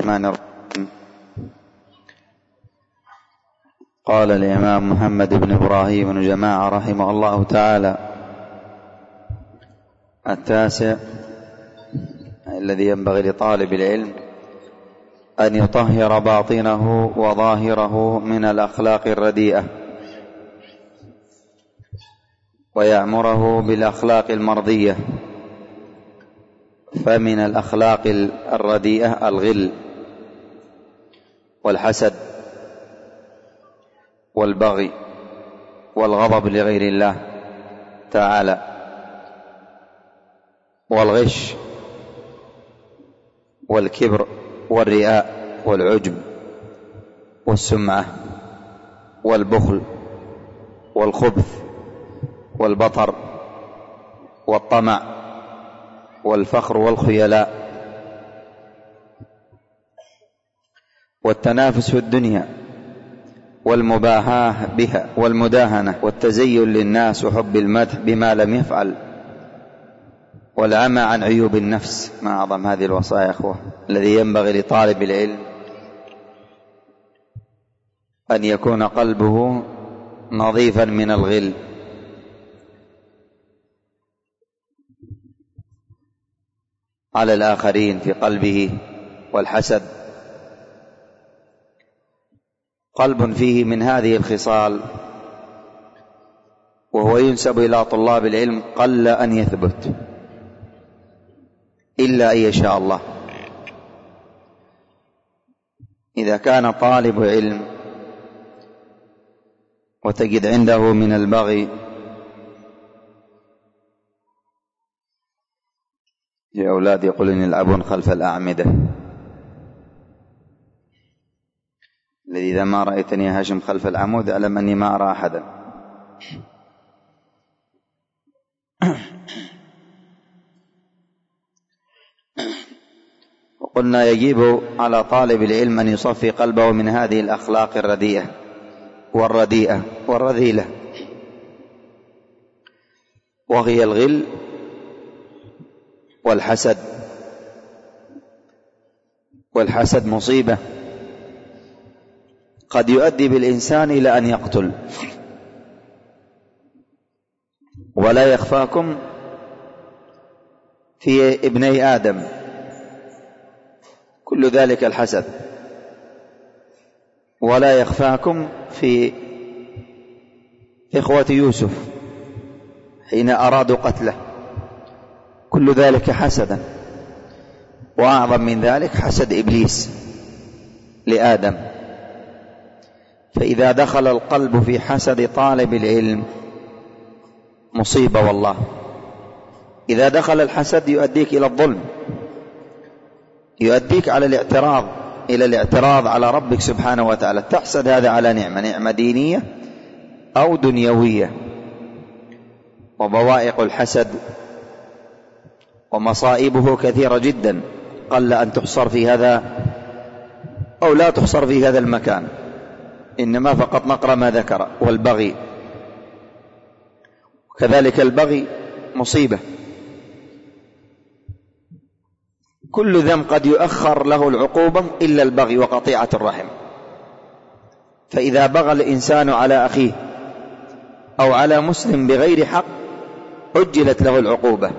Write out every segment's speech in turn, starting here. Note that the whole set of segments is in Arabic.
الرحمن الرحيم. قال الإمام محمد بن إبراهيم بن جماعة رحمه الله تعالى: التاسع الذي ينبغي لطالب العلم أن يطهر باطنه وظاهره من الأخلاق الرديئة، ويعمره بالأخلاق المرضية. فمن الأخلاق الرديئة الغل والحسد والبغي والغضب لغير الله تعالى، والغش والكبر والرياء والعجب والسمعة والبخل والخبث والبطر والطمع والفخر والخيلاء والتنافس في الدنيا والمباهاة بها والمداهنة والتزين للناس وحب المدح بما لم يفعل والعمى عن عيوب النفس. ما أعظم هذه الوصايا أخوة، الذي ينبغي لطالب العلم أن يكون قلبه نظيفا من الغل على الآخرين في قلبه، والحسد قلب فيه من هذه الخصال وهو ينسب إلى طلاب العلم قل أن يثبت إلا أن يشاء الله. إذا كان طالب علم وتجد عنده من البغي، يا أولاد يقولون يلعبون خلف الأعمدة، الذي إذا ما رأيتني يا هاشم خلف العمود أعلم أني ما أرى أحدا. وقلنا يجب على طالب العلم أن يصفي قلبه من هذه الأخلاق الرديئة والرديئة والرذيلة، وهي الغل والحسد. والحسد مصيبة قد يؤدي بالإنسان إلى أن يقتل. ولا يخفاكم في ابني آدم كل ذلك الحسد، ولا يخفاكم في إخوة يوسف حين أرادوا قتله، كل ذلك حسدا. وأعظم من ذلك حسد إبليس لآدم. فإذا دخل القلب في حسد طالب العلم مصيبة والله. إذا دخل الحسد يؤديك إلى الظلم، يؤديك على الاعتراض، إلى الاعتراض على ربك سبحانه وتعالى. تحسد هذا على نعمة دينية أو دنيوية. وبوائق الحسد ومصائبه كثيرة جدا، قل أن تحصر في هذا أو لا تحصر في هذا المكان، إنما فقط نقرأ ما ذكر. والبغي كذلك، البغي مصيبة. كل ذنب قد يؤخر له العقوبة إلا البغي وقطيعة الرحم. فإذا بغى الإنسان على أخيه أو على مسلم بغير حق عجلت له العقوبة.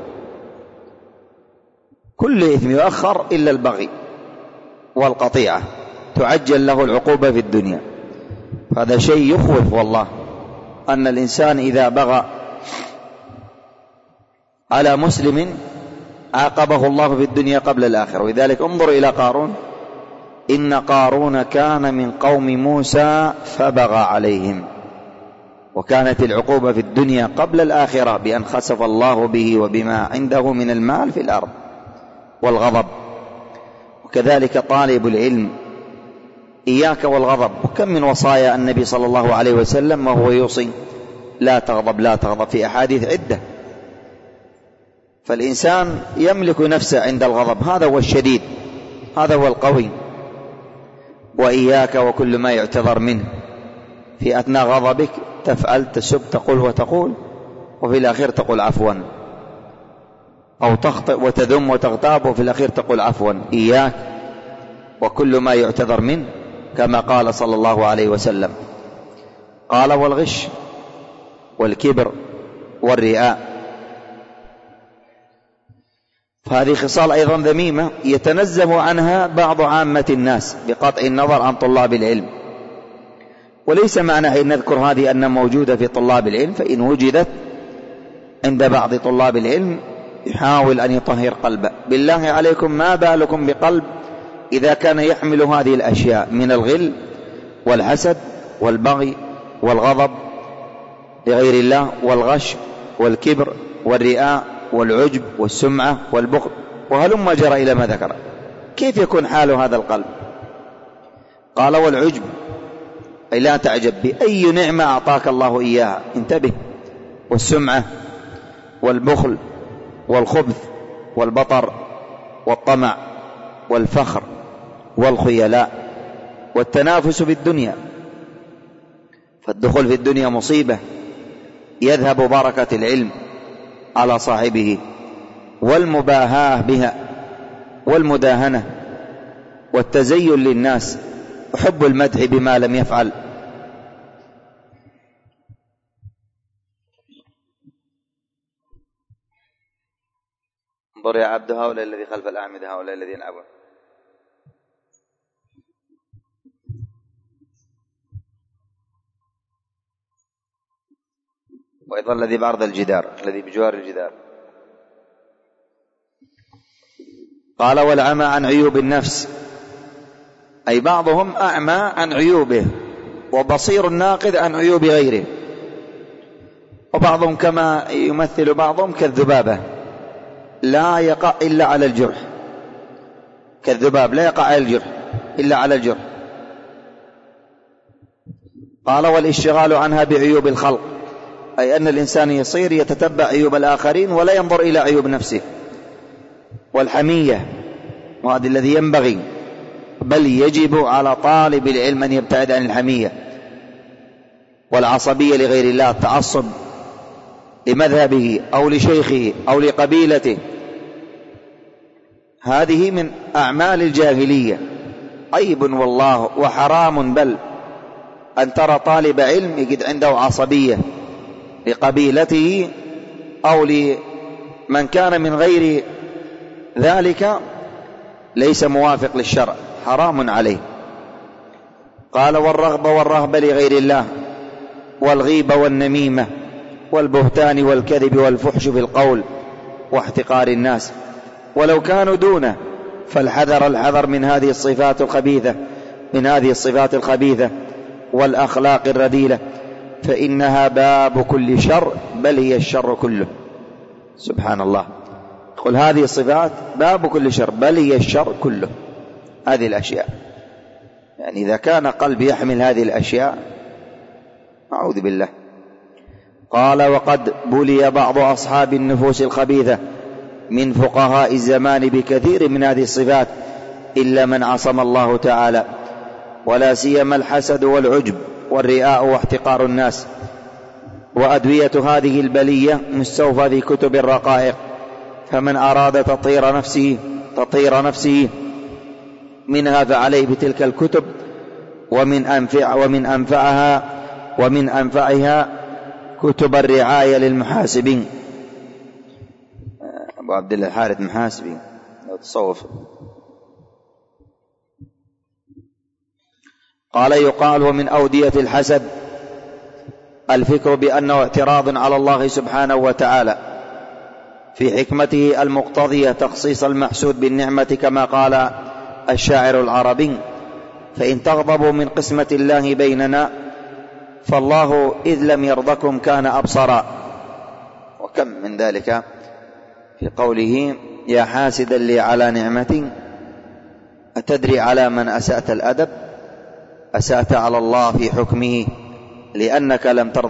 كل إثم يؤخر إلا البغي والقطيعة تعجل له العقوبة في الدنيا. هذا شيء يخوف والله، أن الإنسان إذا بغى على مسلم عاقبه الله في الدنيا قبل الآخرة. ولذلك انظر إلى قارون: إن قارون كان من قوم موسى فبغى عليهم. وكانت العقوبة في الدنيا قبل الآخرة بأن خسف الله به وبما عنده من المال في الأرض والغضب. وكذلك طالب العلم إياك والغضب. وكم من وصايا النبي صلى الله عليه وسلم وهو يوصي لا تغضب لا تغضب في أحاديث عدة. فالإنسان يملك نفسه عند الغضب، هذا هو الشديد، هذا هو القوي. وإياك وكل ما يعتذر منه. في أثناء غضبك تفعل، تسب، تقول وتقول، وفي الأخير تقول عفوا، أو تخطئ وتذم وتغتاب وفي الأخير تقول عفوا. إياك وكل ما يعتذر منه، كما قال صلى الله عليه وسلم. قال: والغش والكبر والرياء، فهذه خصال أيضا ذميمة يتنزه عنها بعض عامة الناس بقطع النظر عن طلاب العلم. وليس معنى أن نذكر هذه أن موجودة في طلاب العلم، فإن وجدت عند بعض طلاب العلم يحاول أن يطهر قلبه. بالله عليكم ما بالكم بقلب إذا كان يحمل هذه الأشياء من الغل والحسد والبغي والغضب لغير الله والغش والكبر والرياء والعجب والسمعة والبخل، وهلم جرى إلى ما ذكر. كيف يكون حال هذا القلب؟ قال: والعجب أي لا تعجب بأي نعمة أعطاك الله إياها، انتبه. والسمعة والبخل والخبث والبطر والطمع والفخر والخيلاء والتنافس في الدنيا، فالدخول في الدنيا مصيبة، يذهب بركة العلم على صاحبه، والمباهاة بها والمداهنة والتزين للناس وحب المدح بما لم يفعل. انظر يا عبد هؤلاء الذي خلف الأعمدة، هؤلاء الذين يلعبون. وأيضا الذي بعرض الجدار، الذي بجوار الجدار. قال: والعمى عن عيوب النفس، أي بعضهم أعمى عن عيوبه وبصير الناقد عن عيوب غيره. وبعضهم كما يمثل بعضهم كالذبابة لا يقع إلا على الجرح، كالذباب لا يقع على الجرح إلا على الجرح. قال: والاشتغال عنها بعيوب الخلق، أي أن الإنسان يصير يتتبع عيوب الآخرين ولا ينظر إلى عيوب نفسه. والحمية، وهذا الذي ينبغي بل يجب على طالب العلم أن يبتعد عن الحمية. والعصبية لغير الله، التعصب لمذهبه أو لشيخه أو لقبيلته، هذه من أعمال الجاهلية، عيب والله وحرام، بل أن ترى طالب علم يجد عنده عصبية لقبيلته أو لمن كان من غير ذلك ليس موافق للشرع، حرام عليه. قال: والرغبة والرهبة لغير الله، والغيبة والنميمة والبهتان والكذب والفحش في القول واحتقار الناس، ولو كانوا دونه، فالحذر الحذر من هذه الصفات الخبيثة، من هذه الصفات الخبيثة والأخلاق الرذيلة، فإنها باب كل شر، بل هي الشر كله. سبحان الله، قل هذه الصفات باب كل شر، بل هي الشر كله. هذه الأشياء، يعني إذا كان قلب يحمل هذه الأشياء، أعوذ بالله. قال: وقد بلي بعض أصحاب النفوس الخبيثة من فقهاء الزمان بكثير من هذه الصفات إلا من عصم الله تعالى، ولا سيما الحسد والعجب والرياء واحتقار الناس. وأدوية هذه البلية مستوفى في كتب الرقائق، فمن أراد تطهير نفسه منها فعليه بتلك الكتب، ومن أنفعها كتب الرعاية للمحاسبين. أبو عبد الله الحارث محاسبي لو تصوف. قال: يقال: ومن أودية الحسد الفكر بأنه اعتراض على الله سبحانه وتعالى في حكمته المقتضية تخصيص المحسود بالنعمة، كما قال الشاعر العربي: فإن تغضبوا من قسمة الله بيننا، فالله إذ لم يرضكم كان أبصرا. وكم من ذلك في قوله: يا حاسدا لي على نعمتي، أتدري على من أسأت الأدب؟ أسأت على الله في حكمه، لأنك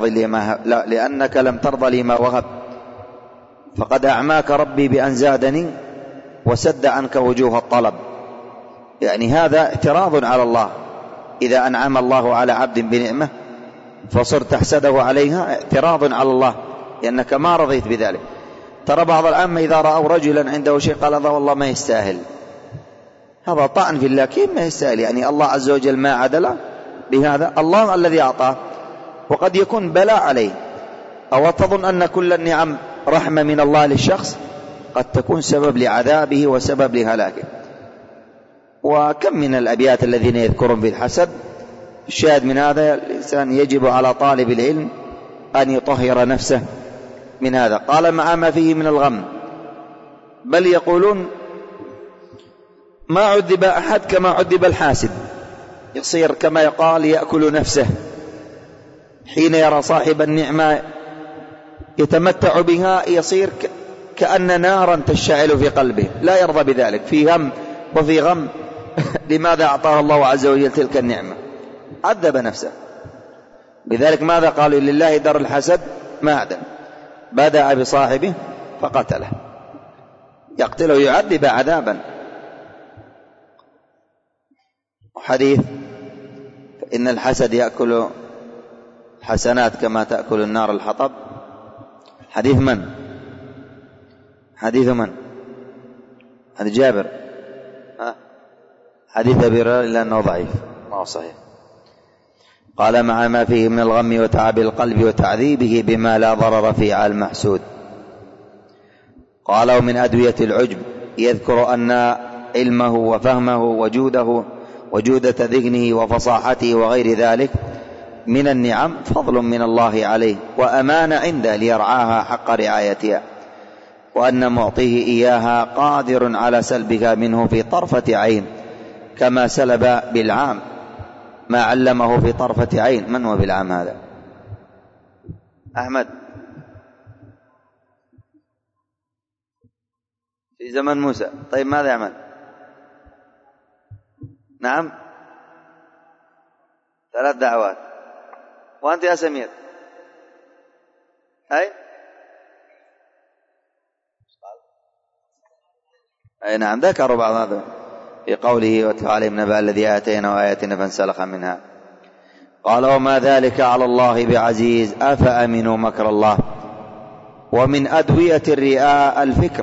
لم ترضى لي ما وهب، فقد أعماك ربي بأن زادني وسد عنك وجوه الطلب. يعني هذا اعتراض على الله، إذا أنعم الله على عبد بنعمة فصرت تحسده عليها، اعتراض على الله لأنك ما رضيت بذلك. ترى بعض العامة إذا رأوا رجلا عنده شيء قال: هذا والله ما يستاهل، هذا طعن في الله. كيف ما يستاهل؟ يعني الله عز وجل ما عدل بهذا؟ الله الذي أعطاه، وقد يكون بلاء عليه. أو تظن أن كل النعم رحمة من الله للشخص؟ قد تكون سبب لعذابه وسبب لهلاكه. وكم من الأبيات الذين يذكرون في الحسد. الشاهد من هذا الإنسان يجب على طالب العلم أن يطهر نفسه من هذا. قال مع ما فيه من الغم، بل يقولون ما عذب أحد كما عذب الحاسد، يصير كما يقال يأكل نفسه حين يرى صاحب النعمة يتمتع بها، يصير كأن نارا تشتعل في قلبه، لا يرضى بذلك، في هم وفي غم. لماذا أعطاه الله عز وجل تلك النعمة؟ عذب نفسه. لذلك ماذا قالوا؟ لله در الحسد ما عدل، بدأ بصاحبه فقتله، يقتله يعذب عذابا. حديث إن الحسد يأكل حسنات كما تأكل النار الحطب. حديث من؟ حديث من؟ حديث جابر. حديث أبي هريرة إلا أنه ضعيف ما هو صحيح. قال مع ما فيه من الغم وتعب القلب وتعذيبه بما لا ضرر فيه على المحسود. قال ومن أدوية العجب يذكر أن علمه وفهمه وجودة ذهنه وفصاحته وغير ذلك من النعم فضل من الله عليه وأمانة عنده ليرعاها حق رعايتها، وأن معطيه إياها قادر على سلبها منه في طرفة عين، كما سلب بالعام ما علمه في طرفة عين. من هو بالعام هذا؟ أحمد في زمن موسى. طيب ماذا يعمل؟ نعم 3 دعوات. وأنت يا سمير؟ أي نعم، ذكروا بعض هذا في قوله واتل عليهم نبأ الذي آتيناه آياتنا فانسلخ منها. قال وما ذلك على الله بعزيز أفأمنوا مكر الله. ومن أدوية الرئاء الفكر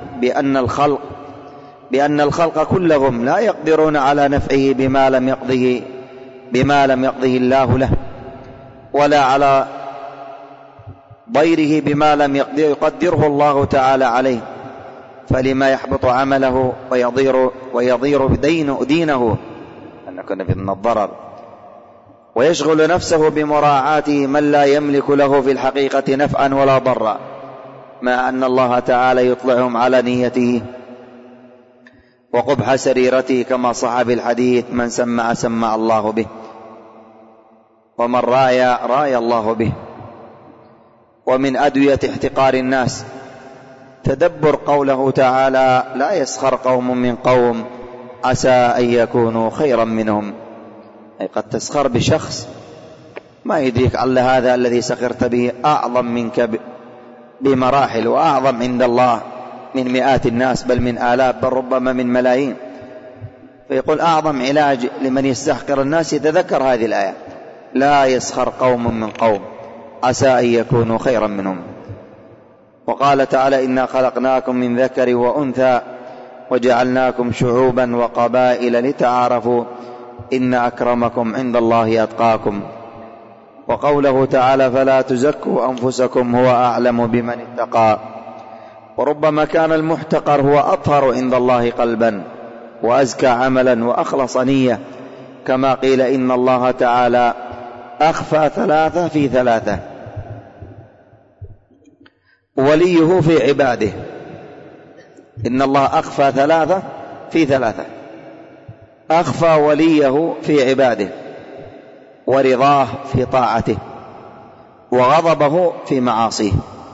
بأن الخلق كلهم لا يقدرون على نفعه بما لم يقضه الله له، ولا على ضيره بما لم يقدره الله تعالى عليه، فلما يحبط عمله ويضير دينه أن يكون من الضرر، ويشغل نفسه بمراعاة من لا يملك له في الحقيقة نفعا ولا ضرا، مع أن الله تعالى يطلعهم على نيته وقبح سريرته، كما صح في الحديث من سمع الله به، ومن راي الله به. ومن أدوية احتقار الناس تدبر قوله تعالى لا يسخر قوم من قوم عسى أن يكونوا خيرا منهم. أي قد تسخر بشخص ما يدريك على هذا الذي سخرت به أعظم منك بمراحل، وأعظم عند الله من مئات الناس، بل من آلاف، بل ربما من ملايين. فيقول أعظم علاج لمن يستحقر الناس يتذكر هذه الآية لا يسخر قوم من قوم عسى أن يكونوا خيرا منهم. وقال تعالى إنا خلقناكم من ذكر وأنثى وجعلناكم شعوبا وقبائل لتعارفوا إن أكرمكم عند الله أتقاكم. وقوله تعالى فلا تزكوا أنفسكم هو أعلم بمن اتقى. وربما كان المحتقر هو أطهر عند الله قلبا وأزكى عملا وأخلص نية، كما قيل إن الله تعالى أخفى 3 في 3 وليه في عباده. إن الله أخفى 3 في 3، أخفى وليه في عباده، ورضاه في طاعته، وغضبه في معاصيه.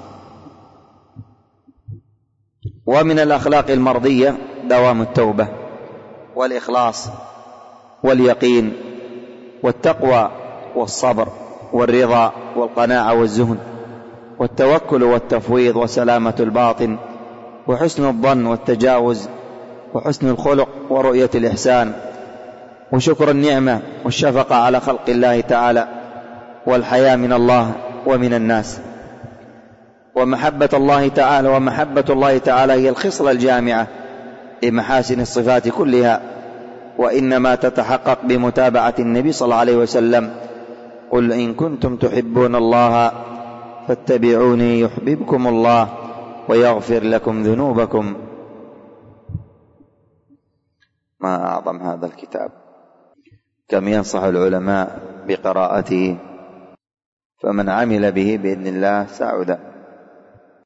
ومن الأخلاق المرضية دوام التوبة والإخلاص واليقين والتقوى والصبر والرضا والقناعة والزهد والتوكل والتفويض وسلامة الباطن وحسن الظن والتجاوز وحسن الخلق ورؤية الإحسان وشكر النعمة والشفقة على خلق الله تعالى والحياء من الله ومن الناس. ومحبة الله تعالى هي الخصلة الجامعة لمحاسن الصفات كلها، وإنما تتحقق بمتابعة النبي صلى الله عليه وسلم. قل إن كنتم تحبون الله فاتبعوني يحببكم الله ويغفر لكم ذنوبكم. ما أعظم هذا الكتاب، كم ينصح العلماء بقراءته، فمن عمل به بإذن الله سعد.